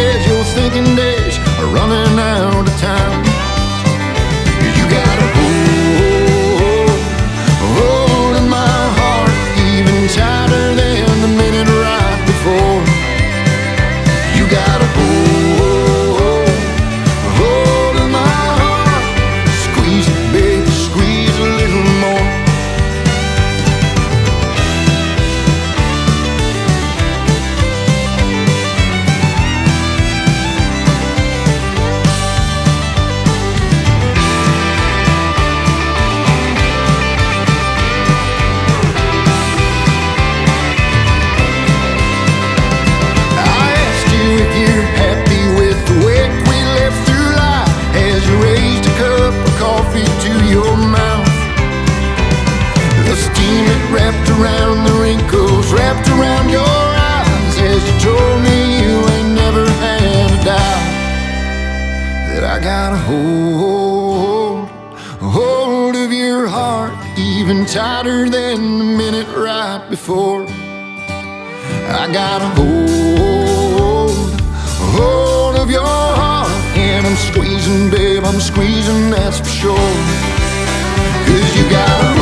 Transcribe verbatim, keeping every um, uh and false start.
as your thinking days are running out of time. You got a hold, hold in my heart, even tighter than the minute right before. You got a hold, hold in my heart. Squeeze it, baby, squeeze a little more. Wrapped around the wrinkles, wrapped around your eyes, as you told me you ain't never had a doubt that I got a hold, a hold of your heart, even tighter than the minute right before. I got a hold, a hold of your heart, and I'm squeezing, babe, I'm squeezing, that's for sure. 'Cause you got a